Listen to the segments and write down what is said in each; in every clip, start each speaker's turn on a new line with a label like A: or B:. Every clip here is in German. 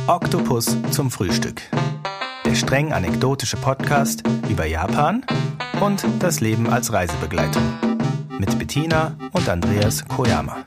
A: Oktopus zum Frühstück. Der streng anekdotische Podcast über Japan und das Leben als Reisebegleitung. Mit Bettina und Andreas Koyama.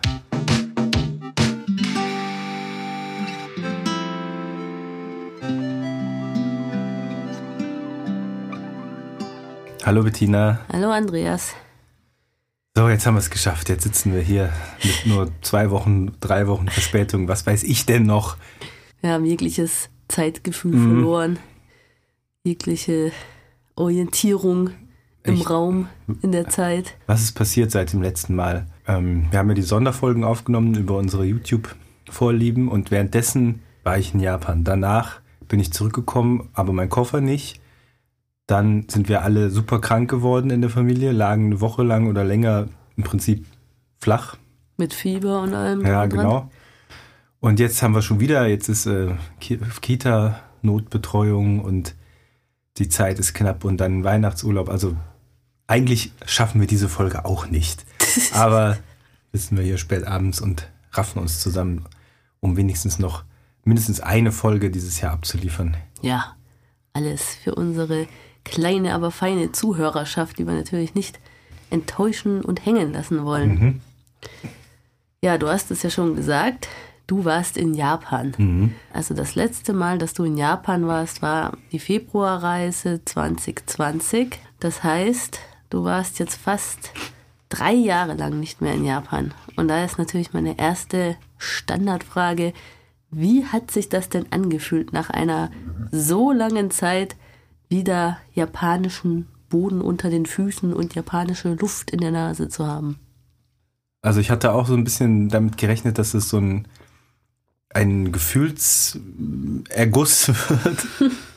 A: Hallo Bettina.
B: Hallo Andreas.
A: So, jetzt haben wir es geschafft. Jetzt sitzen wir hier mit nur 2 Wochen, 3 Wochen Verspätung. Was weiß ich denn noch?
B: Wir haben jegliches Zeitgefühl verloren, jegliche Orientierung im Raum, in der Zeit.
A: Was ist passiert seit dem letzten Mal? Wir haben ja die Sonderfolgen aufgenommen über unsere YouTube-Vorlieben und währenddessen war ich in Japan. Danach bin ich zurückgekommen, aber mein Koffer nicht. Dann sind wir alle super krank geworden in der Familie, lagen eine Woche lang oder länger im Prinzip flach.
B: Mit Fieber und allem.
A: Ja, genau. Und jetzt haben wir schon wieder, jetzt ist Kita-Notbetreuung und die Zeit ist knapp und dann Weihnachtsurlaub. Also eigentlich schaffen wir diese Folge auch nicht. Aber sitzen wir hier spät abends und raffen uns zusammen, um wenigstens noch mindestens eine Folge dieses Jahr abzuliefern.
B: Ja, alles für unsere kleine, aber feine Zuhörerschaft, die wir natürlich nicht enttäuschen und hängen lassen wollen.
A: Mhm.
B: Ja, du hast es ja schon gesagt, du warst in Japan.
A: Mhm.
B: Also das letzte Mal, dass du in Japan warst, war die Februarreise 2020. Das heißt, du warst jetzt fast 3 Jahre lang nicht mehr in Japan. Und da ist natürlich meine erste Standardfrage: Wie hat sich das denn angefühlt, nach einer so langen Zeit wieder japanischen Boden unter den Füßen und japanische Luft in der Nase zu haben?
A: Also ich hatte auch so ein bisschen damit gerechnet, dass es so ein Gefühlserguss wird.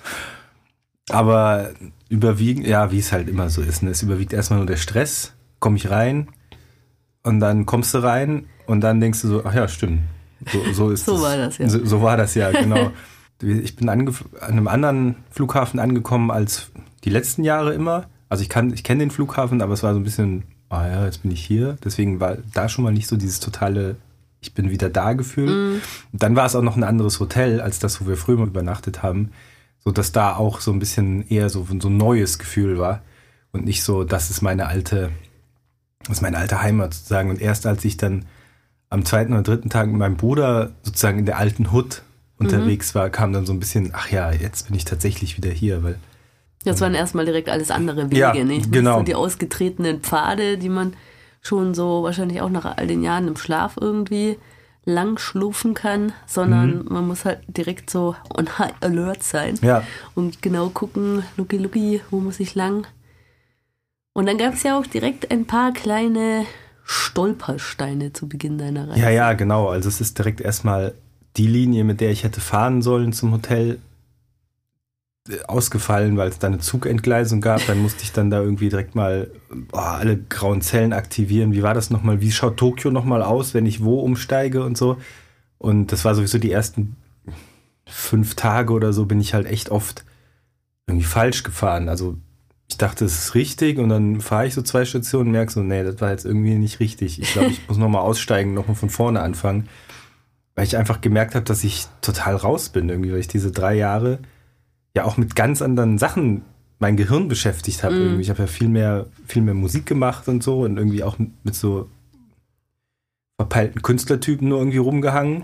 A: Aber überwiegend, ja, wie es halt immer so ist, ne? Es überwiegt erstmal nur der Stress, komme ich rein und dann kommst du rein und dann denkst du so, ach ja, stimmt. So ist
B: So war das, ja.
A: So war das, ja, genau. Ich bin an einem anderen Flughafen angekommen als die letzten Jahre immer. Also ich kenne den Flughafen, aber es war so ein bisschen, ja, jetzt bin ich hier. Deswegen war da schon mal nicht so dieses totale, ich bin wieder da Gefühl.
B: Mm.
A: Dann war es auch noch ein anderes Hotel als das, wo wir früher mal übernachtet haben. So dass da auch so ein bisschen eher so ein neues Gefühl war. Und nicht so, das ist meine alte Heimat sozusagen. Und erst als ich dann am 2. oder 3. Tag mit meinem Bruder sozusagen in der alten Hut unterwegs war, kam dann so ein bisschen, ach ja, jetzt bin ich tatsächlich wieder hier, weil
B: Das waren erstmal direkt alles andere Wege,
A: ja,
B: nicht?
A: Genau.
B: So die ausgetretenen Pfade, die man schon so wahrscheinlich auch nach all den Jahren im Schlaf irgendwie lang schlurfen kann, sondern man muss halt direkt so on high alert sein und genau gucken, looky, wo muss ich lang? Und dann gab es ja auch direkt ein paar kleine Stolpersteine zu Beginn deiner Reise.
A: Ja, genau. Also es ist direkt erstmal die Linie, mit der ich hätte fahren sollen zum Hotel, ausgefallen, weil es da eine Zugentgleisung gab. Dann musste ich dann da irgendwie direkt mal alle grauen Zellen aktivieren. Wie war das nochmal? Wie schaut Tokio nochmal aus, wenn ich wo umsteige und so? Und das war sowieso die ersten 5 Tage oder so, bin ich halt echt oft irgendwie falsch gefahren. Also ich dachte, es ist richtig und dann fahre ich so 2 Stationen und merke so, nee, das war jetzt irgendwie nicht richtig. Ich glaube, ich muss nochmal aussteigen, nochmal von vorne anfangen. Weil ich einfach gemerkt habe, dass ich total raus bin irgendwie, weil ich diese 3 Jahre ja auch mit ganz anderen Sachen mein Gehirn beschäftigt habe. Irgendwie. Ich habe ja viel mehr Musik gemacht und so und irgendwie auch mit so verpeilten Künstlertypen nur irgendwie rumgehangen.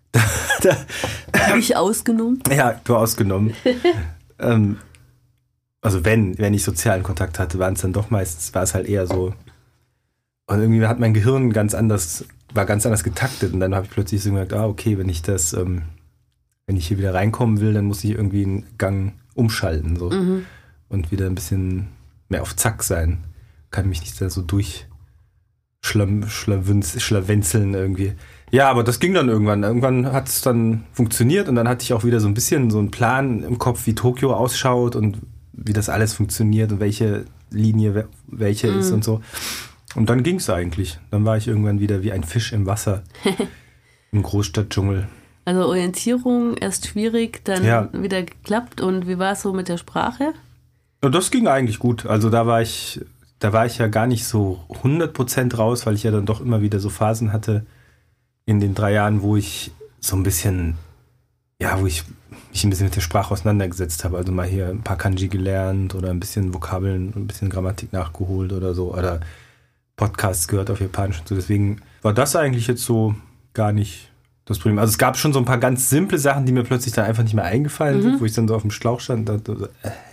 B: Ich ausgenommen?
A: Ja, du ausgenommen. Also wenn ich sozialen Kontakt hatte, war es dann doch meistens, war es halt eher so. Und irgendwie hat mein Gehirn ganz anders getaktet und dann habe ich plötzlich so gemerkt, okay, wenn ich hier wieder reinkommen will, dann muss ich irgendwie einen Gang umschalten so und wieder ein bisschen mehr auf Zack sein. Kann mich nicht da so schlawenzeln irgendwie. Ja, aber das ging dann irgendwann. Irgendwann hat es dann funktioniert und dann hatte ich auch wieder so ein bisschen so einen Plan im Kopf, wie Tokio ausschaut und wie das alles funktioniert und welche Linie welche ist und so. Und dann ging es eigentlich. Dann war ich irgendwann wieder wie ein Fisch im Wasser im Großstadtdschungel.
B: Also Orientierung erst schwierig, dann wieder geklappt. Und wie war es so mit der Sprache?
A: Und das ging eigentlich gut. Also da war ich ja gar nicht so 100% raus, weil ich ja dann doch immer wieder so Phasen hatte in den 3 Jahren, wo ich so ein bisschen ja, wo ich mich ein bisschen mit der Sprache auseinandergesetzt habe. Also mal hier ein paar Kanji gelernt oder ein bisschen Vokabeln, ein bisschen Grammatik nachgeholt oder so. Oder Podcasts gehört auf Japanisch und so. Deswegen war das eigentlich jetzt so gar nicht das Problem. Also es gab schon so ein paar ganz simple Sachen, die mir plötzlich dann einfach nicht mehr eingefallen sind, wo ich dann so auf dem Schlauch stand und dachte,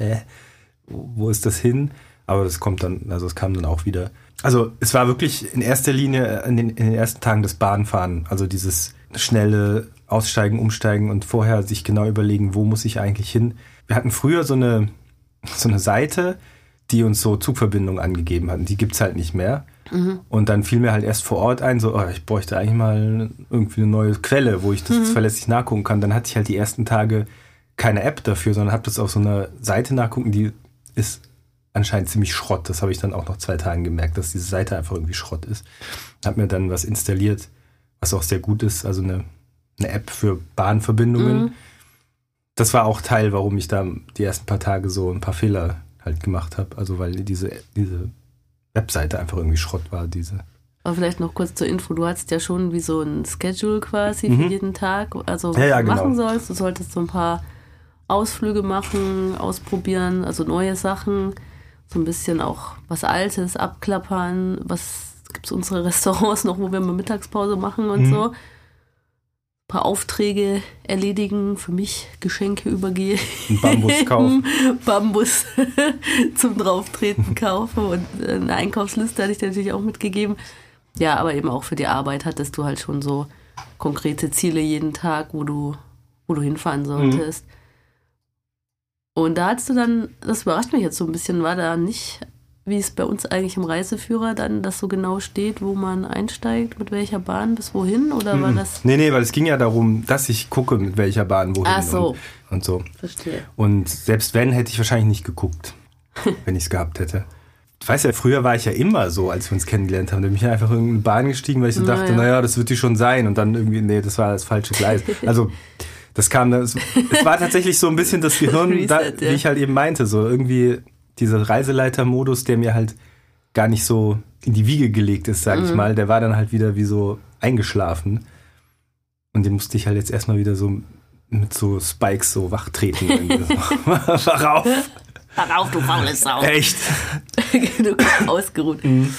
A: wo ist das hin? Aber das kommt dann, also es kam dann auch wieder. Also es war wirklich in erster Linie in den ersten Tagen das Bahnfahren. Also dieses schnelle Aussteigen, Umsteigen und vorher sich genau überlegen, wo muss ich eigentlich hin. Wir hatten früher so eine Seite, die uns so Zugverbindungen angegeben hat. Die gibt's halt nicht mehr. Und dann fiel mir halt erst vor Ort ein, so, ich bräuchte eigentlich mal irgendwie eine neue Quelle, wo ich das verlässlich nachgucken kann. Dann hatte ich halt die ersten Tage keine App dafür, sondern habe das auf so einer Seite nachgucken, die ist anscheinend ziemlich Schrott. Das habe ich dann auch nach 2 Tagen gemerkt, dass diese Seite einfach irgendwie Schrott ist. Habe mir dann was installiert, was auch sehr gut ist, also eine App für Bahnverbindungen. Das war auch Teil, warum ich da die ersten paar Tage so ein paar Fehler halt gemacht habe. Also weil diese Webseite einfach irgendwie Schrott war,
B: Aber vielleicht noch kurz zur Info, du hattest ja schon wie so ein Schedule quasi für jeden Tag, also was du machen sollst. Du solltest so ein paar Ausflüge machen, ausprobieren, also neue Sachen, so ein bisschen auch was Altes abklappern, was gibt es unsere Restaurants noch, wo wir mal Mittagspause machen und so. Ein paar Aufträge erledigen, für mich Geschenke übergehen.
A: Ein Bambus kaufen.
B: Bambus zum Drauftreten kaufen und eine Einkaufsliste hatte ich dir natürlich auch mitgegeben. Ja, aber eben auch für die Arbeit hattest du halt schon so konkrete Ziele jeden Tag, wo du hinfahren solltest. Und da hattest du dann, das überrascht mich jetzt so ein bisschen, war da nicht, wie es bei uns eigentlich im Reiseführer dann das so genau steht, wo man einsteigt, mit welcher Bahn bis wohin? Oder war das?
A: Nee, weil es ging ja darum, dass ich gucke, mit welcher Bahn wohin.
B: Ach so.
A: Und so.
B: Verstehe.
A: Und selbst wenn, hätte ich wahrscheinlich nicht geguckt, wenn ich es gehabt hätte. Ich weiß ja, früher war ich ja immer so, als wir uns kennengelernt haben. Da bin ich einfach in eine Bahn gestiegen, weil ich so dachte, naja, das wird die schon sein. Und dann irgendwie, nee, das war das falsche Gleis. Also es war tatsächlich so ein bisschen das Gehirn, Reset, wie ich halt eben meinte, so irgendwie dieser Reiseleiter-Modus, der mir halt gar nicht so in die Wiege gelegt ist, sage ich mal, der war dann halt wieder wie so eingeschlafen. Und den musste ich halt jetzt erstmal wieder so mit so Spikes so wach treten. Wach auf!
B: Wach auf, du faule Sau!
A: Echt?
B: Genug ausgeruht.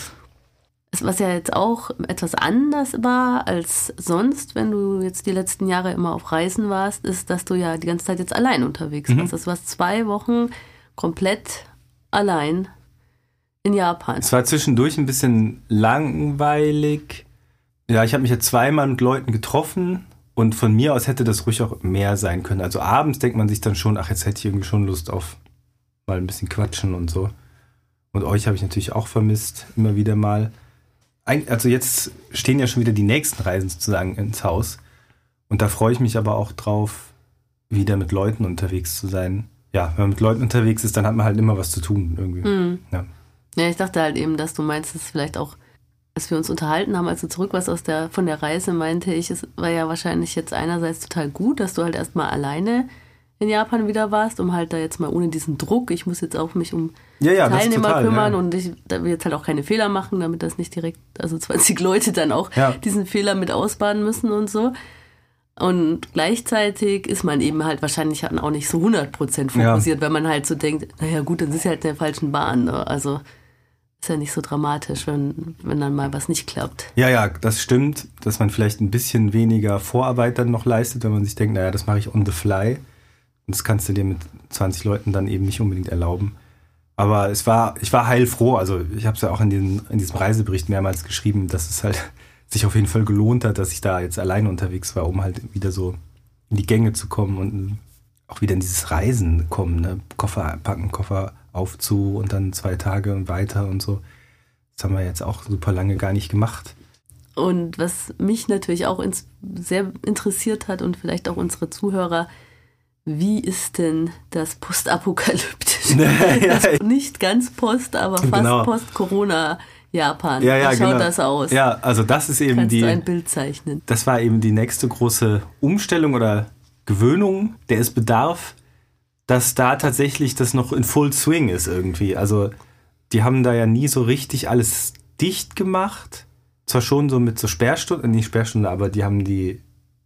B: Was ja jetzt auch etwas anders war als sonst, wenn du jetzt die letzten Jahre immer auf Reisen warst, ist, dass du ja die ganze Zeit jetzt allein unterwegs warst. Das warst 2 Wochen komplett allein in Japan.
A: Es war zwischendurch ein bisschen langweilig. Ja, ich habe mich ja 2-mal mit Leuten getroffen und von mir aus hätte das ruhig auch mehr sein können. Also abends denkt man sich dann schon, jetzt hätte ich irgendwie schon Lust auf mal ein bisschen quatschen und so. Und euch habe ich natürlich auch vermisst, immer wieder mal. Also jetzt stehen ja schon wieder die nächsten Reisen sozusagen ins Haus. Und da freue ich mich aber auch drauf, wieder mit Leuten unterwegs zu sein. Ja, wenn man mit Leuten unterwegs ist, dann hat man halt immer was zu tun irgendwie.
B: Ja, ich dachte halt eben, dass du meinst, dass vielleicht auch, als wir uns unterhalten haben, als du zurück warst von der Reise, meinte ich, es war ja wahrscheinlich jetzt einerseits total gut, dass du halt erstmal alleine in Japan wieder warst, um halt da jetzt mal ohne diesen Druck, ich muss jetzt auch mich um Teilnehmer kümmern und ich da will jetzt halt auch keine Fehler machen, damit das nicht direkt, also 20 Leute dann auch diesen Fehler mit ausbaden müssen und so. Und gleichzeitig ist man eben halt wahrscheinlich auch nicht so 100% fokussiert, wenn man halt so denkt, naja gut, dann ist ja halt in der falschen Bahn. Ne? Also ist ja nicht so dramatisch, wenn dann mal was nicht klappt. Ja,
A: das stimmt, dass man vielleicht ein bisschen weniger Vorarbeit dann noch leistet, wenn man sich denkt, naja, das mache ich on the fly. Und das kannst du dir mit 20 Leuten dann eben nicht unbedingt erlauben. Aber ich war heilfroh, also ich habe es ja auch in diesem Reisebericht mehrmals geschrieben, dass es halt sich auf jeden Fall gelohnt hat, dass ich da jetzt alleine unterwegs war, um halt wieder so in die Gänge zu kommen und auch wieder in dieses Reisen kommen, ne? Koffer packen, Koffer aufzu und dann 2 Tage und weiter und so. Das haben wir jetzt auch super lange gar nicht gemacht.
B: Und was mich natürlich auch sehr interessiert hat und vielleicht auch unsere Zuhörer, wie ist denn das postapokalyptische? Nicht ganz Post, aber fast Post-Corona-Japan. Wie schaut das aus?
A: Ja, also das ist eben
B: Kannst du ein Bild zeichnen?
A: Das war eben die nächste große Umstellung oder Gewöhnung, der es bedarf, dass da tatsächlich das noch in Full Swing ist irgendwie. Also die haben da ja nie so richtig alles dicht gemacht. Zwar schon so mit so Sperrstunden, nicht Sperrstunde, aber die haben die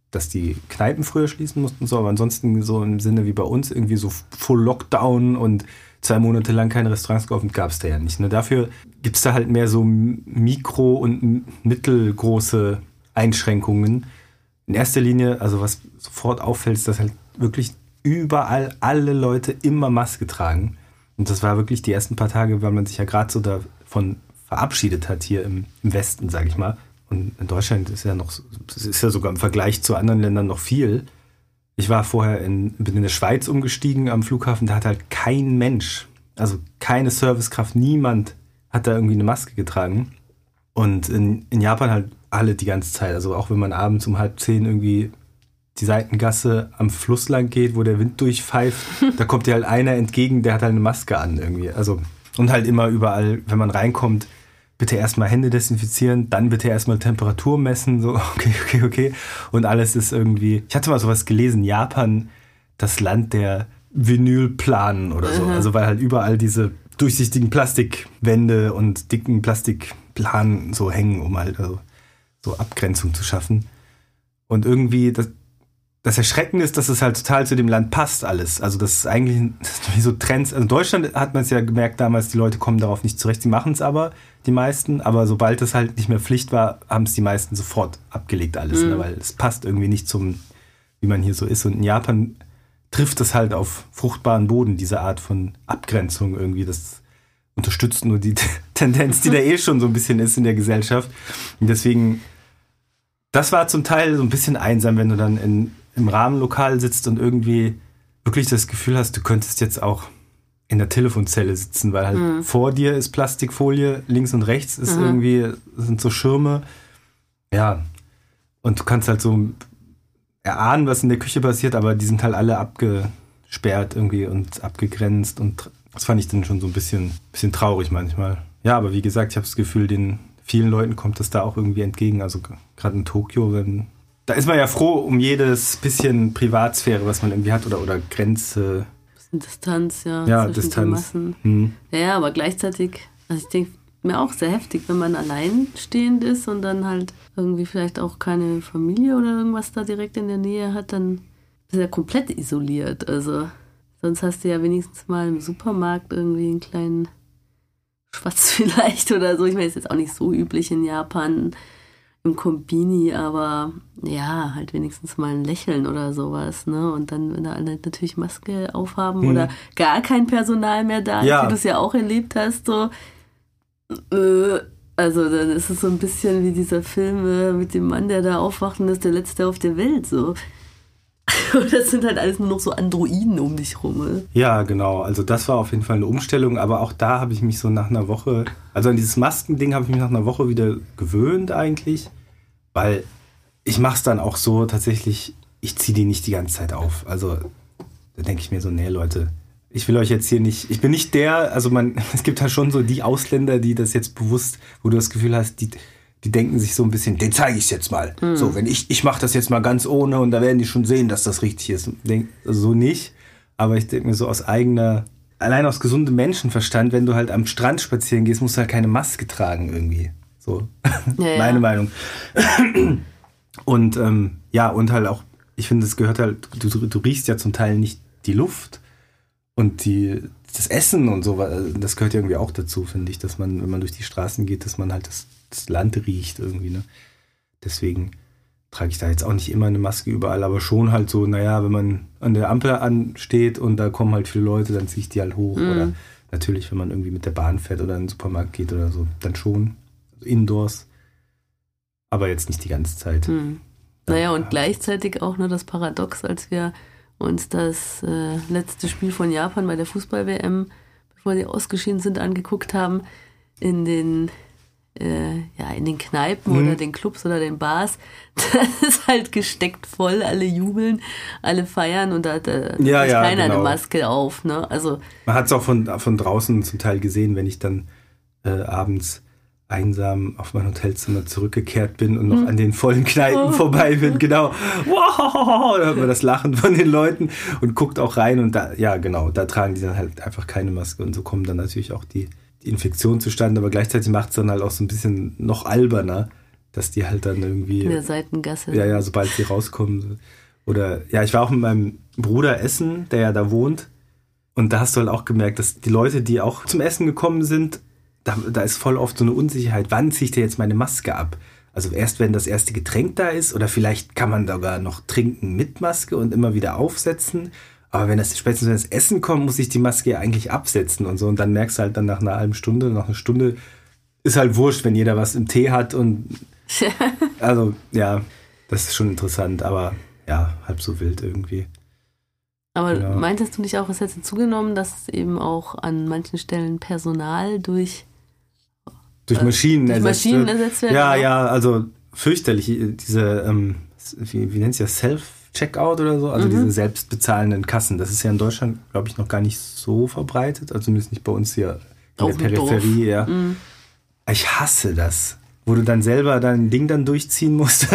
A: dass die Kneipen früher schließen mussten, so, aber ansonsten so im Sinne wie bei uns, irgendwie so Full Lockdown und 2 Monate lang keine Restaurants geöffnet, gab es da ja nicht. Ne? Dafür gibt es da halt mehr so mikro- und mittelgroße Einschränkungen. In erster Linie, also was sofort auffällt, ist, dass halt wirklich überall alle Leute immer Maske tragen. Und das war wirklich die ersten paar Tage, weil man sich ja gerade so davon verabschiedet hat hier im Westen, sage ich mal. Und in Deutschland ist ja sogar im Vergleich zu anderen Ländern noch viel. Ich war vorher bin in der Schweiz umgestiegen am Flughafen, da hat halt kein Mensch, also keine Servicekraft, niemand hat da irgendwie eine Maske getragen. Und in Japan halt alle die ganze Zeit, also auch wenn man abends um 9:30 irgendwie die Seitengasse am Fluss lang geht, wo der Wind durchpfeift, da kommt dir halt einer entgegen, der hat halt eine Maske an irgendwie. Also, und halt immer überall, wenn man reinkommt, bitte erstmal Hände desinfizieren, dann bitte erstmal Temperatur messen, so okay. Und alles ist irgendwie, ich hatte mal sowas gelesen, Japan, das Land der Vinylplanen oder so. Also weil halt überall diese durchsichtigen Plastikwände und dicken Plastikplanen so hängen, um halt also so Abgrenzung zu schaffen. Und irgendwie, das Erschreckende ist, dass es halt total zu dem Land passt alles. Also das ist eigentlich wie so Trends. Also in Deutschland hat man es ja gemerkt damals, die Leute kommen darauf nicht zurecht. Sie machen es aber, die meisten. Aber sobald es halt nicht mehr Pflicht war, haben es die meisten sofort abgelegt alles. Ne? Weil es passt irgendwie nicht zum, wie man hier so ist. Und in Japan trifft es halt auf fruchtbaren Boden, diese Art von Abgrenzung irgendwie. Das unterstützt nur die Tendenz, die da schon so ein bisschen ist in der Gesellschaft. Und deswegen, das war zum Teil so ein bisschen einsam, wenn du dann im Rahmenlokal sitzt und irgendwie wirklich das Gefühl hast, du könntest jetzt auch in der Telefonzelle sitzen, weil halt vor dir ist Plastikfolie, links und rechts ist sind so Schirme. Ja, und du kannst halt so erahnen, was in der Küche passiert, aber die sind halt alle abgesperrt irgendwie und abgegrenzt und das fand ich dann schon so ein bisschen traurig manchmal. Ja, aber wie gesagt, ich habe das Gefühl, den vielen Leuten kommt das da auch irgendwie entgegen. Also gerade in Tokio, da ist man ja froh um jedes bisschen Privatsphäre, was man irgendwie hat oder Grenze.
B: Bisschen Distanz, ja.
A: Ja,
B: zwischen
A: Distanz.
B: den Massen. Ja, aber gleichzeitig, also ich denke mir auch sehr heftig, wenn man alleinstehend ist und dann halt irgendwie vielleicht auch keine Familie oder irgendwas da direkt in der Nähe hat, dann ist er komplett isoliert. Also sonst hast du ja wenigstens mal im Supermarkt irgendwie einen kleinen Schwatz vielleicht oder so. Ich meine, ist jetzt auch nicht so üblich in Japan im Kombini, aber ja, halt wenigstens mal ein Lächeln oder sowas, ne? Und dann, wenn da alle natürlich Maske aufhaben oder gar kein Personal mehr da ist, wie du es ja auch erlebt hast, so also dann ist es so ein bisschen wie dieser Film mit dem Mann, der da aufwacht und das ist der Letzte auf der Welt, so. Und das sind halt alles nur noch so Androiden um dich rum. Ne?
A: Ja, genau. Also das war auf jeden Fall eine Umstellung, aber auch da habe ich mich so nach einer Woche, also an dieses Maskending habe ich mich nach einer Woche wieder gewöhnt eigentlich, weil ich mache es dann auch so tatsächlich, ich ziehe die nicht die ganze Zeit auf. Also da denke ich mir so, nee Leute, ich will euch jetzt hier nicht, ich bin nicht der, also es gibt halt schon so die Ausländer, die das jetzt bewusst, wo du das Gefühl hast, die denken sich so ein bisschen, den zeige ich jetzt mal. So, wenn ich mache das jetzt mal ganz ohne und da werden die schon sehen, dass das richtig ist. Also so nicht, aber ich denke mir so allein aus gesundem Menschenverstand, wenn du halt am Strand spazieren gehst, musst du halt keine Maske tragen irgendwie. So, meine Meinung. Und und halt auch, ich finde, es gehört halt, du riechst ja zum Teil nicht die Luft und das Essen und so, das gehört ja irgendwie auch dazu, finde ich, dass man, wenn man durch die Straßen geht, dass man halt das Land riecht irgendwie, ne? Deswegen trage ich da jetzt auch nicht immer eine Maske überall, aber schon halt so, naja, wenn man an der Ampel ansteht und da kommen halt viele Leute, dann ziehe ich die halt hoch. Oder natürlich, wenn man irgendwie mit der Bahn fährt oder in den Supermarkt geht oder so, dann schon. Also indoors. Aber jetzt nicht die ganze Zeit.
B: Naja, und gleichzeitig auch nur das Paradox, als wir uns das letzte Spiel von Japan bei der Fußball-WM, bevor die ausgeschieden sind, angeguckt haben, in den Kneipen oder den Clubs oder den Bars, das ist halt gesteckt voll, alle jubeln, alle feiern und da hat keiner eine Maske auf. Ne? Also,
A: man hat es auch von draußen zum Teil gesehen, wenn ich dann abends einsam auf mein Hotelzimmer zurückgekehrt bin und noch an den vollen Kneipen vorbei bin, genau. Wow, da hört man das Lachen von den Leuten und guckt auch rein und da tragen die dann halt einfach keine Maske und so kommen dann natürlich auch die Infektion zustande, aber gleichzeitig macht es dann halt auch so ein bisschen noch alberner, dass die halt dann irgendwie...
B: In der Seitengasse.
A: Ja, sobald sie rauskommen. Oder, ja, ich war auch mit meinem Bruder essen, der ja da wohnt. Und da hast du halt auch gemerkt, dass die Leute, die auch zum Essen gekommen sind, da ist voll oft so eine Unsicherheit. Wann ziehe ich dir jetzt meine Maske ab? Also erst, wenn das erste Getränk da ist, oder vielleicht kann man sogar noch trinken mit Maske und immer wieder aufsetzen. Aber spätestens wenn das Essen kommt, muss ich die Maske ja eigentlich absetzen und so. Und dann merkst du halt dann nach einer halben Stunde, nach einer Stunde, ist halt wurscht, wenn jeder was im Tee hat. Und also, ja, das ist schon interessant, aber ja, halb so wild irgendwie.
B: Aber meintest du nicht auch, es hätte zugenommen, dass eben auch an manchen Stellen Personal durch
A: Maschinen
B: ersetzt werden?
A: Ja, also fürchterlich. Diese, wie nennt sich das, Self-Checkout oder so? Also diese selbstbezahlenden Kassen. Das ist ja in Deutschland, glaube ich, noch gar nicht so verbreitet. Also zumindest nicht bei uns hier in der Peripherie. Ja. Ich hasse das. Wo du dann selber dein Ding dann durchziehen musst.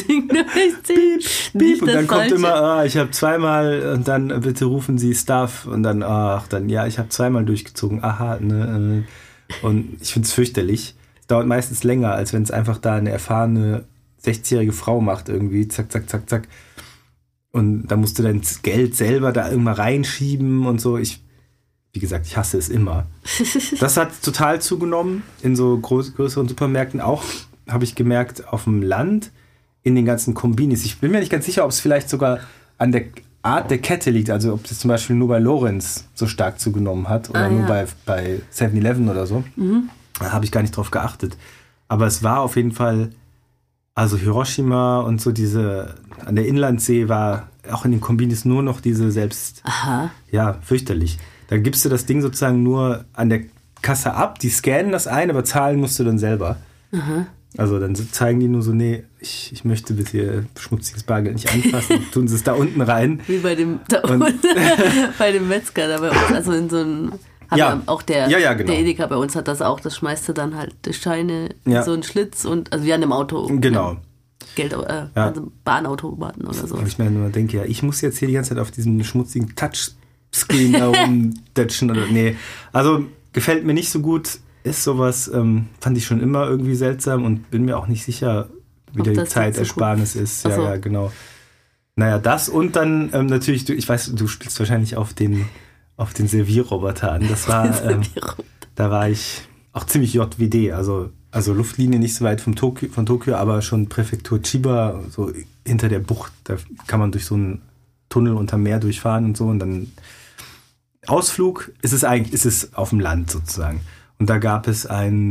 A: Piep, und dann kommt immer, ich habe zweimal und dann bitte rufen Sie Staff und dann, ich habe zweimal durchgezogen. Aha, ne. Und ich finde es fürchterlich. Es dauert meistens länger, als wenn es einfach da eine erfahrene 60-jährige Frau macht irgendwie. Zack, zack, zack, zack. Und da musst du dein Geld selber da irgendwann reinschieben und so. Wie gesagt, ich hasse es immer. Das hat total zugenommen in so größeren Supermärkten. Auch habe ich gemerkt auf dem Land in den ganzen Kombinis. Ich bin mir nicht ganz sicher, ob es vielleicht sogar an der Art der Kette liegt. Also ob das zum Beispiel nur bei Lorenz so stark zugenommen hat oder nur bei 7-Eleven oder so. Da habe ich gar nicht drauf geachtet. Aber es war auf jeden Fall, also Hiroshima und so an der Inlandsee war auch in den Kombinis nur noch diese selbst...
B: Aha.
A: Ja, fürchterlich. Da gibst du das Ding sozusagen nur an der Kasse ab, die scannen das ein, aber zahlen musst du dann selber.
B: Aha.
A: Also dann zeigen die nur so, nee, ich möchte bitte ihr schmutziges Bargeld nicht anfassen, tun sie es da unten rein.
B: Wie bei dem bei dem Metzger da bei uns, also in so einem, auch der Edeka bei uns hat das auch, das schmeißt du dann halt die Scheine in so einen Schlitz und, also wie an einem Auto.
A: Genau.
B: Geld, also Bahnautomaten oder so.
A: Und ich mir nur denke, ich muss jetzt hier die ganze Zeit auf diesem schmutzigen Touchscreen da rumdatschen oder, nee. Also gefällt mir nicht so gut. Ist sowas, fand ich schon immer irgendwie seltsam und bin mir auch nicht sicher, wie die Zeitersparnis ist. Ja, ja, genau. Naja, das und dann natürlich, ich weiß, du spielst wahrscheinlich auf den Servierroboter an. Das war, da war ich auch ziemlich JWD, also Luftlinie nicht so weit von Tokio, aber schon Präfektur Chiba, so hinter der Bucht, da kann man durch so einen Tunnel unterm Meer durchfahren und so und dann Ausflug ist es auf dem Land sozusagen. Und da gab es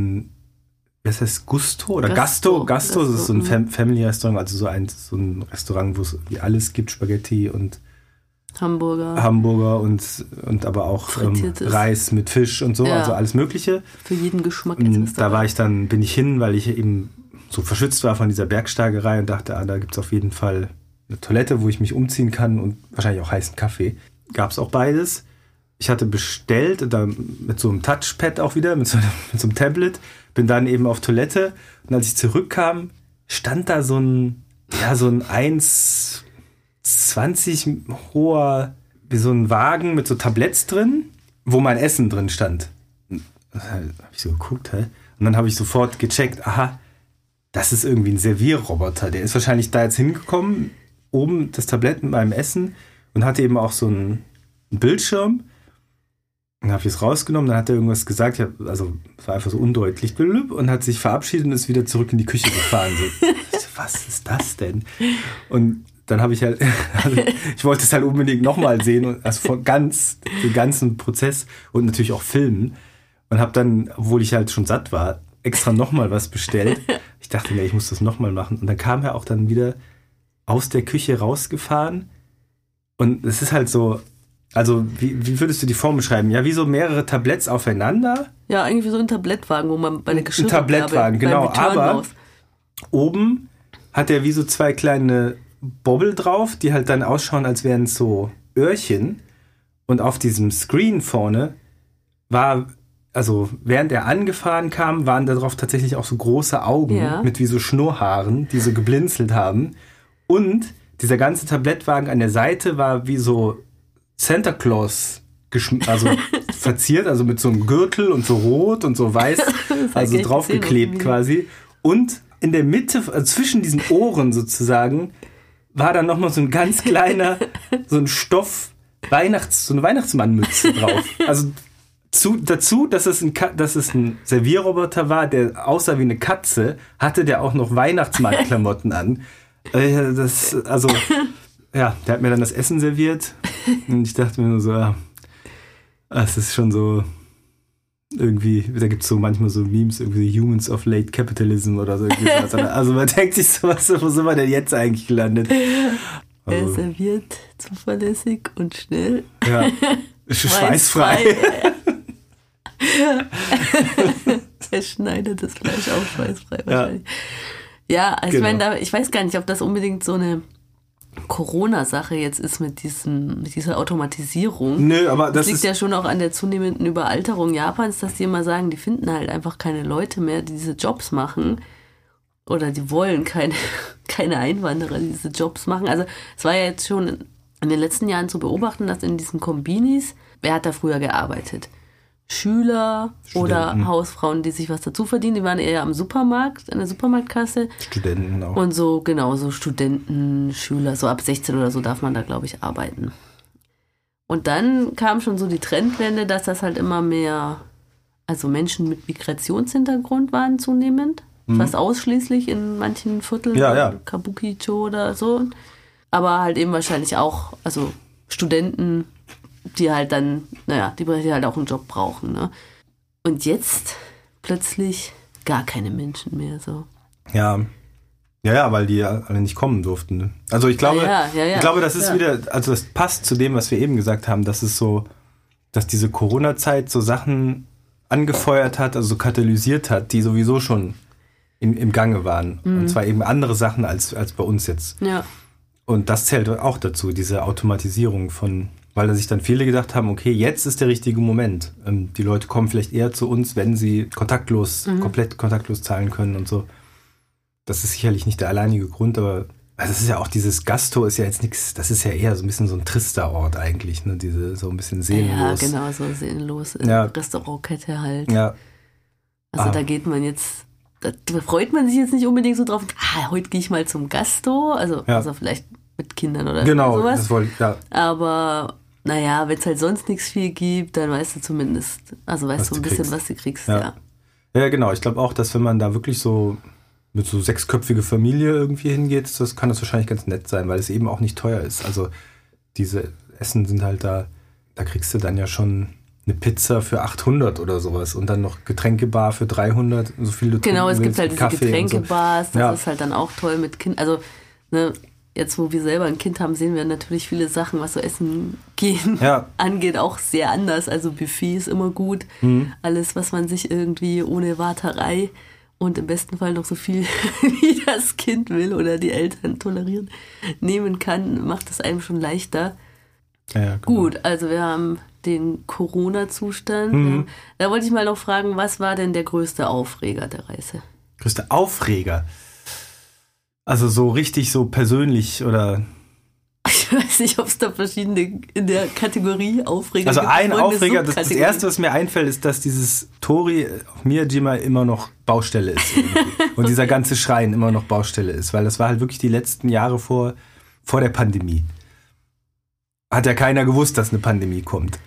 A: was heißt Gusto oder Gasto? Gasto, das ist so ein Family-Restaurant, also so ein Restaurant, wo es alles gibt, Spaghetti und Hamburger und aber auch Reis mit Fisch und so, also alles Mögliche.
B: Für jeden Geschmack.
A: Da bin ich hin, weil ich eben so verschützt war von dieser Bergsteigerei und dachte, da gibt es auf jeden Fall eine Toilette, wo ich mich umziehen kann und wahrscheinlich auch heißen Kaffee. Gab es auch beides. Ich hatte bestellt, mit so einem Touchpad auch wieder, mit so einem Tablet, bin dann eben auf Toilette und als ich zurückkam, stand da so ein 1,20 hoher, wie so ein Wagen mit so Tabletts drin, wo mein Essen drin stand. Da habe ich so geguckt, und dann habe ich sofort gecheckt, aha, das ist irgendwie ein Servierroboter. Der ist wahrscheinlich da jetzt hingekommen, oben das Tablett mit meinem Essen und hatte eben auch so einen Bildschirm. Dann habe ich es rausgenommen, dann hat er irgendwas gesagt, es war einfach so undeutlich und hat sich verabschiedet und ist wieder zurück in die Küche gefahren. So, was ist das denn? Und dann habe ich ich wollte es halt unbedingt nochmal sehen, also den ganzen Prozess und natürlich auch filmen und habe dann, obwohl ich halt schon satt war, extra nochmal was bestellt. Ich dachte mir, ich muss das nochmal machen und dann kam er auch dann wieder aus der Küche rausgefahren und es ist halt so, also wie würdest du die Form beschreiben? Ja, wie so mehrere Tabletts aufeinander.
B: Ja, eigentlich wie so ein Tablettwagen, wo man bei der Geschirrabgabe...
A: Ein Tablettwagen, genau. Aber oben hat er wie so zwei kleine Bobbel drauf, die halt dann ausschauen, als wären es so Öhrchen. Und auf diesem Screen vorne während er angefahren kam, waren da drauf tatsächlich auch so große Augen mit wie so Schnurrhaaren, die so geblinzelt haben. Und dieser ganze Tablettwagen an der Seite war wie so Santa Claus verziert, also mit so einem Gürtel und so rot und so weiß, also draufgeklebt quasi. Und in der Mitte, also zwischen diesen Ohren sozusagen, war dann nochmal so ein ganz kleiner, so ein Stoff, so eine Weihnachtsmannmütze drauf. Also dazu, dass es ein Servierroboter war, der aussah wie eine Katze, hatte der auch noch Weihnachtsmannklamotten an. Der hat mir dann das Essen serviert und ich dachte mir nur so, ja, es ist schon so irgendwie, da gibt es so manchmal so Memes, irgendwie Humans of Late Capitalism oder so. Also man denkt sich so, wo sind wir denn jetzt eigentlich gelandet?
B: Er serviert zuverlässig und schnell.
A: Ja, schweißfrei.
B: Er schneidet das Fleisch auch schweißfrei wahrscheinlich. Ja, also genau. Ich meine, ich weiß gar nicht, ob das unbedingt so eine Corona-Sache jetzt ist mit dieser Automatisierung.
A: Nö, aber das
B: liegt ja schon auch an der zunehmenden Überalterung Japans, dass die immer sagen, die finden halt einfach keine Leute mehr, die diese Jobs machen. Oder die wollen keine Einwanderer, die diese Jobs machen. Also es war ja jetzt schon in den letzten Jahren zu beobachten, dass in diesen Kombinis, wer hat da früher gearbeitet? Schüler oder Hausfrauen, die sich was dazu verdienen, die waren eher am Supermarkt, an der Supermarktkasse.
A: Studenten auch.
B: Und so, genau, so Studenten, Schüler, so ab 16 oder so darf man da, glaube ich, arbeiten. Und dann kam schon so die Trendwende, dass das halt immer mehr, also Menschen mit Migrationshintergrund waren zunehmend. Fast ausschließlich in manchen Vierteln, Kabukicho oder so. Aber halt eben wahrscheinlich auch, also Studenten, die halt dann, die halt auch einen Job brauchen. Ne? Und jetzt plötzlich gar keine Menschen mehr so.
A: Ja, weil die ja alle nicht kommen durften. Ne? Also ich glaube, ich glaube, das ist wieder, also das passt zu dem, was wir eben gesagt haben, dass es so, dass diese Corona-Zeit so Sachen angefeuert hat, also so katalysiert hat, die sowieso schon im Gange waren. Und zwar eben andere Sachen als bei uns jetzt.
B: Ja.
A: Und das zählt auch dazu, diese Automatisierung weil da sich dann viele gedacht haben, okay, jetzt ist der richtige Moment. Die Leute kommen vielleicht eher zu uns, wenn sie komplett kontaktlos zahlen können und so. Das ist sicherlich nicht der alleinige Grund, aber also es ist ja auch dieses Gasto ist ja jetzt nichts, das ist ja eher so ein bisschen so ein trister Ort eigentlich, ne? Diese so ein bisschen seelenlos.
B: Ja, genau, so seelenlos. Restaurantkette halt.
A: Ja.
B: Also da geht man jetzt, da freut man sich jetzt nicht unbedingt so drauf, heute gehe ich mal zum Gasto, also vielleicht mit Kindern oder sowas.
A: Das wollte ich, ja.
B: Aber wenn es halt sonst nichts viel gibt, dann weißt du zumindest, also weißt du ein bisschen, was du kriegst, ja.
A: Ja, genau. Ich glaube auch, dass wenn man da wirklich so mit so 6-köpfige Familie irgendwie hingeht, kann das wahrscheinlich ganz nett sein, weil es eben auch nicht teuer ist. Also diese Essen sind halt da kriegst du dann ja schon eine Pizza für 800 oder sowas und dann noch Getränkebar für 300, so viel du
B: Genau, es gibt halt diese
A: Kaffee
B: Getränkebars, das ist halt dann auch toll mit Kindern. Also, jetzt wo wir selber ein Kind haben, sehen wir natürlich viele Sachen, was so Essen gehen angeht, auch sehr anders. Also Buffet ist immer gut. Alles, was man sich irgendwie ohne Warterei und im besten Fall noch so viel, wie das Kind will oder die Eltern tolerieren, nehmen kann, macht es einem schon leichter.
A: Ja, genau.
B: Gut, also wir haben den Corona-Zustand. Da wollte ich mal noch fragen, was war denn der größte Aufreger der Reise?
A: Größte Aufreger? Also so richtig so persönlich oder...
B: Ich weiß nicht, ob es da verschiedene in der Kategorie Aufreger
A: gibt. Also ein Aufreger, das Erste, was mir einfällt, ist, dass dieses Tori auf Miyajima immer noch Baustelle ist. Und dieser ganze Schrein immer noch Baustelle ist. Weil das war halt wirklich die letzten Jahre vor der Pandemie. Hat ja keiner gewusst, dass eine Pandemie kommt.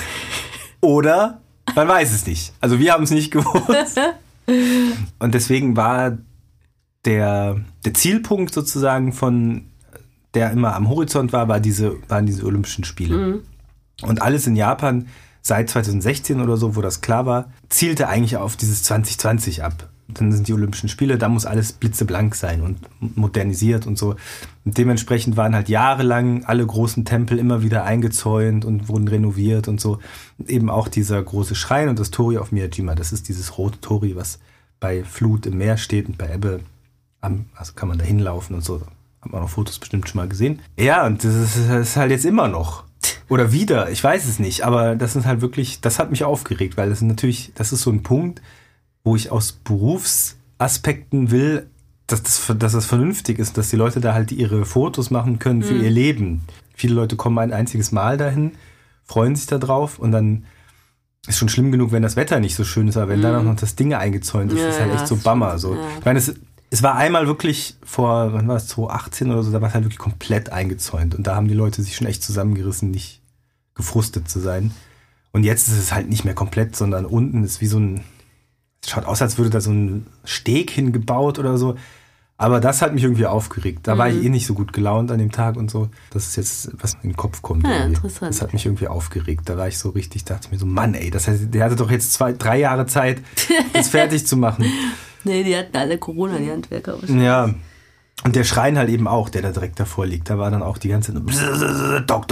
A: Oder man weiß es nicht. Also wir haben es nicht gewusst. Und deswegen war der Zielpunkt sozusagen der immer am Horizont waren diese Olympischen Spiele. Und alles in Japan seit 2016 oder so, wo das klar war, zielte eigentlich auf dieses 2020 ab. Dann sind die Olympischen Spiele, da muss alles blitzeblank sein und modernisiert und so. Und dementsprechend waren halt jahrelang alle großen Tempel immer wieder eingezäunt und wurden renoviert und so. Und eben auch dieser große Schrein und das Tori auf Miyajima, das ist dieses rote Tori, was bei Flut im Meer steht und bei Ebbe, also kann man da hinlaufen und so. Hat man auf Fotos bestimmt schon mal gesehen. Ja, und das ist halt jetzt immer noch. Oder wieder, ich weiß es nicht. Aber das ist halt wirklich, das hat mich aufgeregt, weil das ist so ein Punkt, wo ich aus Berufsaspekten will, dass das vernünftig ist, dass die Leute da halt ihre Fotos machen können für ihr Leben. Viele Leute kommen ein einziges Mal dahin, freuen sich da drauf und dann ist schon schlimm genug, wenn das Wetter nicht so schön ist, aber wenn dann auch noch das Ding eingezäunt ist, ist halt echt so Bummer. So. Ja. Ich meine, es Es war einmal wirklich vor, wann war es, 2018 oder so, da war es halt wirklich komplett eingezäunt. Und da haben die Leute sich schon echt zusammengerissen, nicht gefrustet zu sein. Und jetzt ist es halt nicht mehr komplett, sondern unten ist wie so ein, es schaut aus, als würde da so ein Steg hingebaut oder so. Aber das hat mich irgendwie aufgeregt. Da war ich nicht so gut gelaunt an dem Tag und so. Das ist jetzt, was in den Kopf kommt.
B: Ja, interessant.
A: Das hat mich irgendwie aufgeregt. Da war ich so richtig, dachte ich mir so, Mann ey, das heißt, der hatte doch jetzt 3 Jahre Zeit, das fertig zu machen.
B: Nee, die hatten alle Corona, die Handwerker.
A: Ja, und der Schrein halt eben auch, der da direkt davor liegt. Da war dann auch die ganze Zeit Dok.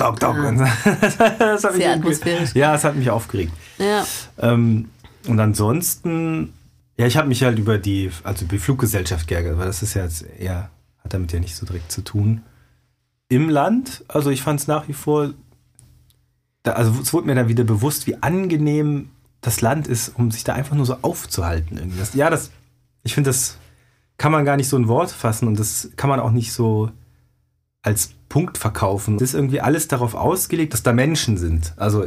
A: Das hat
B: sehr atmosphärisch.
A: Ja, es hat mich aufgeregt.
B: Ja.
A: Und ansonsten, ja, ich habe mich halt über die Fluggesellschaft geärgert, weil das ist ja jetzt eher, hat damit ja nicht so direkt zu tun. Im Land, also ich fand es nach wie vor, also es wurde mir dann wieder bewusst, wie angenehm das Land ist, um sich da einfach nur so aufzuhalten. Irgendwie. Ich finde, das kann man gar nicht so in Worte fassen und das kann man auch nicht so als Punkt verkaufen. Es ist irgendwie alles darauf ausgelegt, dass da Menschen sind. Also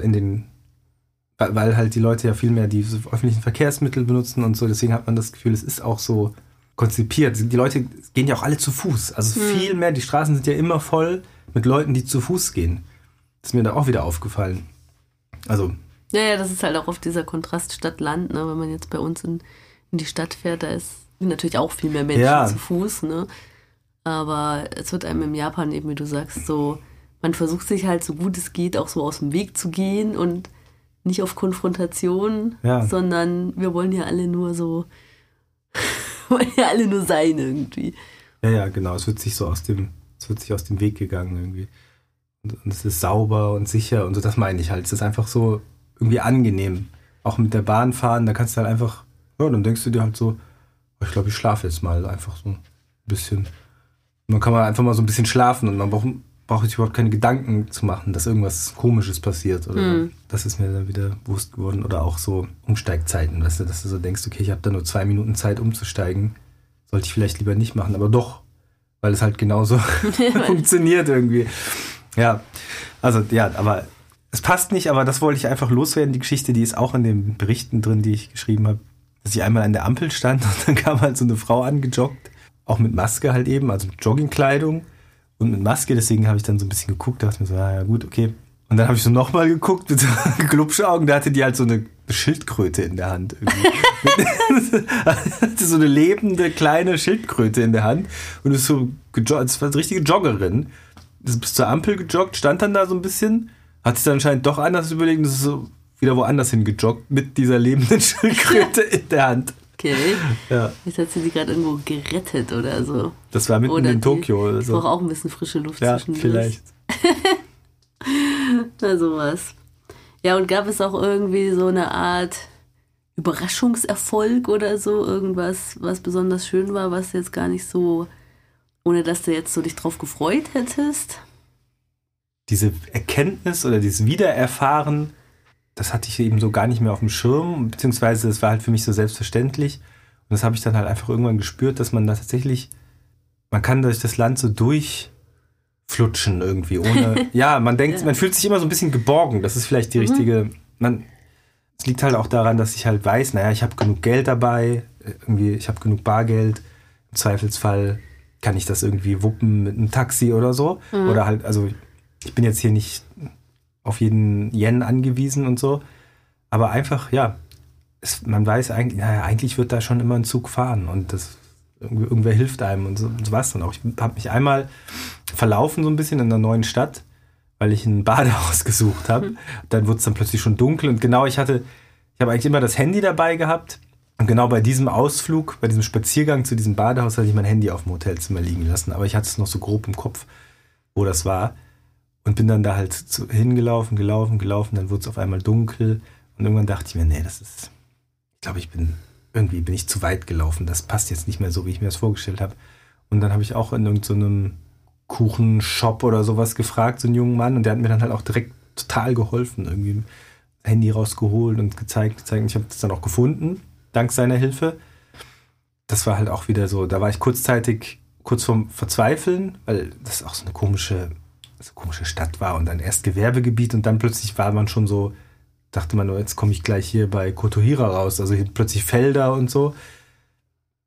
A: weil halt die Leute ja viel mehr die öffentlichen Verkehrsmittel benutzen und so. Deswegen hat man das Gefühl, es ist auch so konzipiert. Die Leute gehen ja auch alle zu Fuß. Also viel mehr, die Straßen sind ja immer voll mit Leuten, die zu Fuß gehen. Das ist mir da auch wieder aufgefallen. Also
B: ja, das ist halt auch oft dieser Kontrast Stadt-Land, ne? Wenn man jetzt bei uns in die Stadt fährt, da ist natürlich auch viel mehr Menschen zu Fuß, ne? Aber es wird einem in Japan eben, wie du sagst, so, man versucht sich halt so gut es geht auch so aus dem Weg zu gehen und nicht auf Konfrontation, sondern wir wollen ja alle nur so, wollen ja alle nur sein irgendwie.
A: Ja, genau, es wird sich aus dem Weg gegangen irgendwie. Und es ist sauber und sicher und so, das meine ich halt. Es ist einfach so irgendwie angenehm. Auch mit der Bahn fahren, da kannst du halt einfach, ja, dann denkst du dir halt so, ich glaube, ich schlafe jetzt mal einfach so ein bisschen. Und dann kann man einfach mal so ein bisschen schlafen und man braucht sich überhaupt keine Gedanken zu machen, dass irgendwas Komisches passiert. Oder das ist mir dann wieder bewusst geworden. Oder auch so Umsteigzeiten, weißt du, dass du so denkst, okay, ich habe da nur 2 Minuten Zeit umzusteigen. Sollte ich vielleicht lieber nicht machen, aber doch, weil es halt genauso funktioniert irgendwie. Ja, also ja, aber es passt nicht, aber das wollte ich einfach loswerden. Die Geschichte, die ist auch in den Berichten drin, die ich geschrieben habe, dass ich einmal an der Ampel stand und dann kam halt so eine Frau angejoggt, auch mit Maske halt eben, also mit Joggingkleidung und mit Maske. Deswegen habe ich dann so ein bisschen geguckt, dachte mir so, ja gut, okay. Und dann habe ich so nochmal geguckt mit so Glubschaugen, da hatte die halt so eine Schildkröte in der Hand. Hatte so eine lebende kleine Schildkröte in der Hand und ist so gejoggt, das war eine richtige Joggerin. Ist bis zur Ampel gejoggt, stand dann da so ein bisschen, hat sich dann anscheinend doch anders überlegt und ist so wieder woanders hingejoggt mit dieser lebenden Schildkröte in der Hand.
B: Okay.
A: Ja.
B: Jetzt hat sie gerade irgendwo gerettet oder so.
A: Das war mitten in Tokio oder so.
B: Ich brauche auch ein bisschen frische Luft
A: zwischendurch. Ja, vielleicht.
B: Na, sowas. Ja, und gab es auch irgendwie so eine Art Überraschungserfolg oder so? Irgendwas, was besonders schön war, was jetzt gar nicht so, ohne dass du jetzt so dich drauf gefreut hättest?
A: Diese Erkenntnis oder dieses Wiedererfahren, das hatte ich eben so gar nicht mehr auf dem Schirm, beziehungsweise es war halt für mich so selbstverständlich. Und das habe ich dann halt einfach irgendwann gespürt, dass man da tatsächlich, man kann durch das Land so durchflutschen irgendwie, ohne, ja, man denkt, man fühlt sich immer so ein bisschen geborgen, das ist vielleicht die richtige, es liegt halt auch daran, dass ich halt weiß, naja, ich habe genug Geld dabei, irgendwie, ich habe genug Bargeld, im Zweifelsfall kann ich das irgendwie wuppen mit einem Taxi oder so, oder halt, also ich bin jetzt hier nicht auf jeden Yen angewiesen und so. Aber einfach, ja, man weiß eigentlich, naja, eigentlich wird da schon immer ein Zug fahren und das irgendwer hilft einem und so was dann auch. Ich habe mich einmal verlaufen so ein bisschen in einer neuen Stadt, weil ich ein Badehaus gesucht habe. Dann wurde es dann plötzlich schon dunkel und genau, ich habe eigentlich immer das Handy dabei gehabt und genau bei diesem Ausflug, bei diesem Spaziergang zu diesem Badehaus hatte ich mein Handy auf dem Hotelzimmer liegen lassen, aber ich hatte es noch so grob im Kopf, wo das war. Und bin dann da halt hingelaufen, gelaufen, dann wurde es auf einmal dunkel und irgendwann dachte ich mir, nee, ich glaube, bin ich zu weit gelaufen, das passt jetzt nicht mehr so, wie ich mir das vorgestellt habe. Und dann habe ich auch in irgendeinem Kuchenshop oder sowas gefragt, so einen jungen Mann, und der hat mir dann halt auch direkt total geholfen, irgendwie Handy rausgeholt und gezeigt. Ich habe das dann auch gefunden, dank seiner Hilfe. Das war halt auch wieder so, da war ich kurz vorm Verzweifeln, weil das auch so eine komische Stadt war und dann erst Gewerbegebiet und dann plötzlich war man schon so, dachte man, jetzt komme ich gleich hier bei Kotohira raus, also hier plötzlich Felder und so.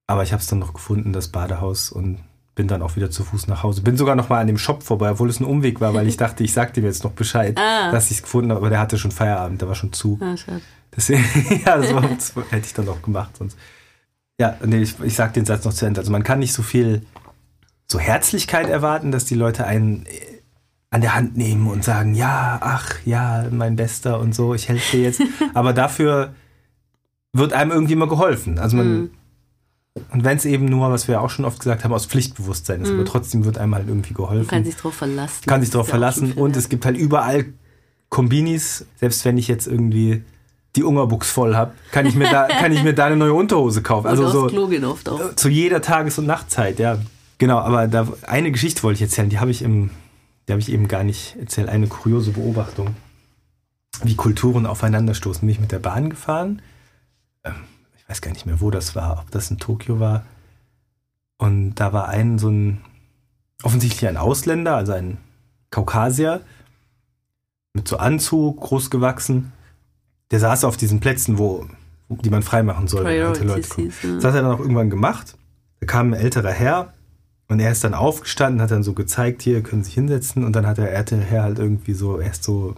A: Aber ich habe es dann noch gefunden, das Badehaus, und bin dann auch wieder zu Fuß nach Hause. Bin sogar noch mal an dem Shop vorbei, obwohl es ein Umweg war, weil ich dachte, ich sag dem jetzt noch Bescheid, dass ich es gefunden habe. Aber der hatte schon Feierabend, der war schon zu.
B: Schade.
A: Deswegen, das hätte ich dann auch gemacht. Sonst. Ja, nee, ich sag den Satz noch zu Ende. Also man kann nicht so viel so Herzlichkeit erwarten, dass die Leute einen an der Hand nehmen und sagen, ja, ach, ja, mein Bester und so, ich helfe dir jetzt. Aber dafür wird einem irgendwie immer geholfen. Also man, und wenn es eben nur, was wir auch schon oft gesagt haben, aus Pflichtbewusstsein ist, aber trotzdem wird einem halt irgendwie geholfen.
B: Man kann sich drauf verlassen.
A: Kann sich drauf verlassen und es gibt halt überall Kombinis, selbst wenn ich jetzt irgendwie die Ungerbuchs voll habe, kann ich mir da eine neue Unterhose kaufen.
B: Und
A: also
B: aufs
A: so
B: Klo gehen oft auch.
A: Zu jeder Tages- und Nachtzeit, ja. Genau, aber eine Geschichte wollte ich erzählen, die habe ich eben gar nicht erzählt, eine kuriose Beobachtung, wie Kulturen aufeinanderstoßen. Bin ich mit der Bahn gefahren, ich weiß gar nicht mehr, wo das war, ob das in Tokio war, und da war offensichtlich ein Ausländer, also ein Kaukasier, mit so Anzug, groß gewachsen, der saß auf diesen Plätzen, die man freimachen soll, wenn alte Leute kommen. Das hat er dann auch irgendwann gemacht, da kam ein älterer Herr, und er ist dann aufgestanden, hat dann so gezeigt, hier, können Sie sich hinsetzen. Und dann hat der ältere Herr halt irgendwie so, erst so,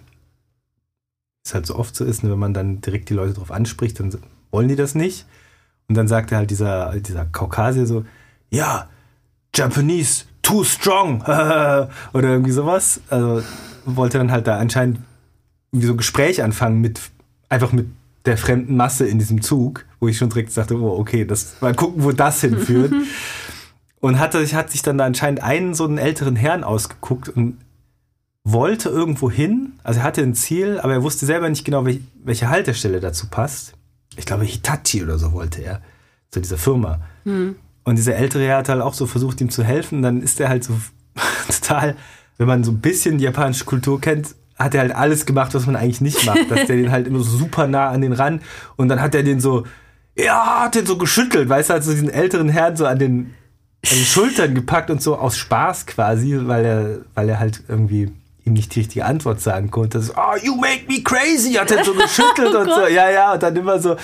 A: wie es halt so oft so ist, ne, wenn man dann direkt die Leute drauf anspricht, dann wollen die das nicht. Und dann sagt er halt dieser Kaukasier so, ja, Japanese, too strong. Oder irgendwie sowas. Also wollte dann halt da anscheinend irgendwie so ein Gespräch anfangen einfach mit der fremden Masse in diesem Zug, wo ich schon direkt sagte, oh, okay, mal gucken, wo das hinführt. Und hat sich dann da anscheinend so einen älteren Herrn ausgeguckt und wollte irgendwo hin. Also er hatte ein Ziel, aber er wusste selber nicht genau, welche Haltestelle dazu passt. Ich glaube, Hitachi oder so wollte er, zu dieser Firma. Und dieser ältere Herr hat halt auch so versucht, ihm zu helfen. Dann ist er halt so total, wenn man so ein bisschen die japanische Kultur kennt, hat er halt alles gemacht, was man eigentlich nicht macht. Dass der den halt immer so super nah an den ran, und dann hat er den so, hat den so geschüttelt, weißt du, hat so diesen älteren Herrn so an den Schultern gepackt und so aus Spaß quasi, weil er halt irgendwie ihm nicht die richtige Antwort sagen konnte. So, you make me crazy, hat er so geschüttelt und so. Ja, und dann immer so,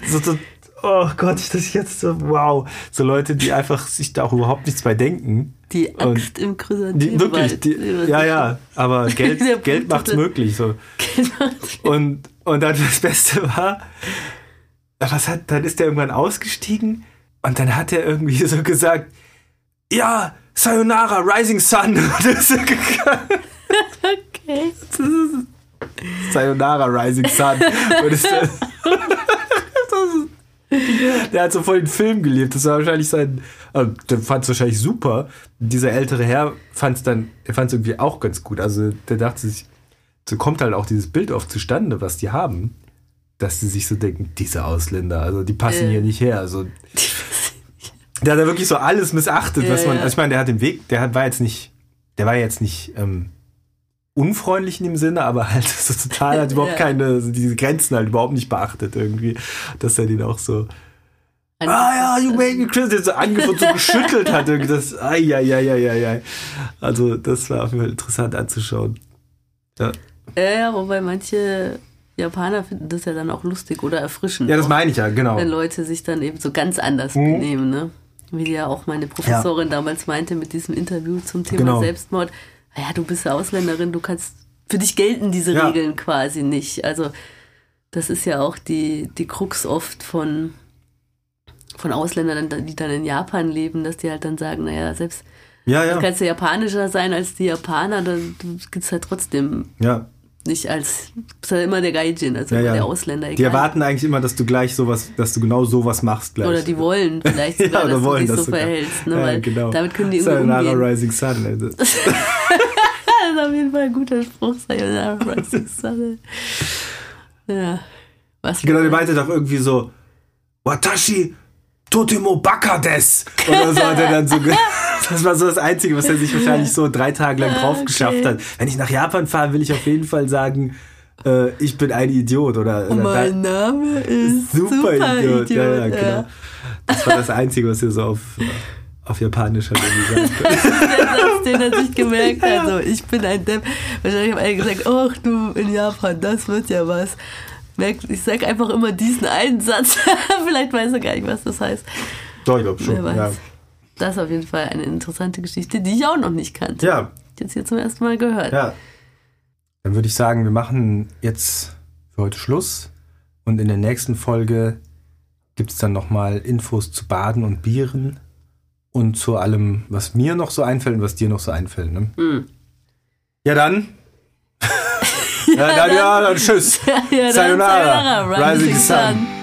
A: oh Gott, das ist jetzt so, wow. So Leute, die einfach sich da auch überhaupt nichts bei denken.
B: Die Axt im Chrysanthemwald.
A: Wirklich, ja, aber Geld macht's möglich. So. Und dann das Beste war, dann ist er irgendwann ausgestiegen und dann hat er irgendwie so gesagt, ja, Sayonara, Rising Sun.
B: Okay.
A: Sayonara, Rising Sun. Der hat so voll den Film gelebt. Das war wahrscheinlich der fand es wahrscheinlich super. Dieser ältere Herr fand es irgendwie auch ganz gut. Also der dachte sich, so kommt halt auch dieses Bild oft zustande, was die haben, dass sie sich so denken, diese Ausländer, also die passen hier nicht her. Also der hat ja wirklich so alles missachtet, was man. Also ich meine, der war jetzt nicht unfreundlich in dem Sinne, aber halt so total hat überhaupt diese Grenzen halt überhaupt nicht beachtet irgendwie, dass er den auch so you make me crazy, so angefangen, so geschüttelt hat irgendwie, das also das war auf jeden Fall interessant anzuschauen.
B: Ja, wobei manche Japaner finden das ja dann auch lustig oder erfrischend.
A: Ja, das meine ich ja, genau.
B: Wenn Leute sich dann eben so ganz anders benehmen, ne? Wie ja auch meine Professorin damals meinte mit diesem Interview zum Thema Selbstmord. Ja, du bist ja Ausländerin, für dich gelten diese Regeln quasi nicht. Also das ist ja auch die Krux oft von Ausländern, die dann in Japan leben, dass die halt dann sagen, naja, selbst du kannst ja japanischer sein als die Japaner, dann gibt es halt trotzdem nicht als, du bist halt immer der Gaijin, also immer der Ausländer. Egal.
A: Die erwarten eigentlich immer, dass du genau sowas machst gleich.
B: Oder die wollen vielleicht sogar, dass du dich so verhältst. Ne? Weil damit können die irgendwie umgehen.
A: Sayonara Rising Sun.
B: Das ist auf jeden Fall ein guter Spruch, Sayonara Rising Sun. Ja.
A: Genau, die meinte doch irgendwie so, Watashi totemo baka des. Oder so hat er dann so das war so das Einzige, was er sich wahrscheinlich so 3 Tage lang drauf geschafft hat. Wenn ich nach Japan fahre, will ich auf jeden Fall sagen, ich bin ein Idiot. Oder
B: mein Name ist
A: Super-Idiot. Ja, genau. Das war das Einzige, was er so auf Japanisch hat gesagt.
B: Das ist der Satz, den er sich gemerkt hat. So, ich bin ein Depp. Wahrscheinlich haben alle gesagt, ach du, in Japan, das wird ja was. Ich sag einfach immer diesen einen Satz. Vielleicht weiß er gar nicht, was das heißt.
A: Doch, ich glaube schon.
B: Wer weiß.
A: Ja.
B: Das ist auf jeden Fall eine interessante Geschichte, die ich auch noch nicht kannte.
A: Ja.
B: Jetzt hier zum ersten Mal gehört.
A: Ja. Dann würde ich sagen, wir machen jetzt für heute Schluss. Und in der nächsten Folge gibt es dann nochmal Infos zu Baden und Bieren und zu allem, was mir noch so einfällt und was dir noch so einfällt. Ne? Ja, dann. Dann tschüss.
B: Ja, dann
A: Sayonara. Rising Sun.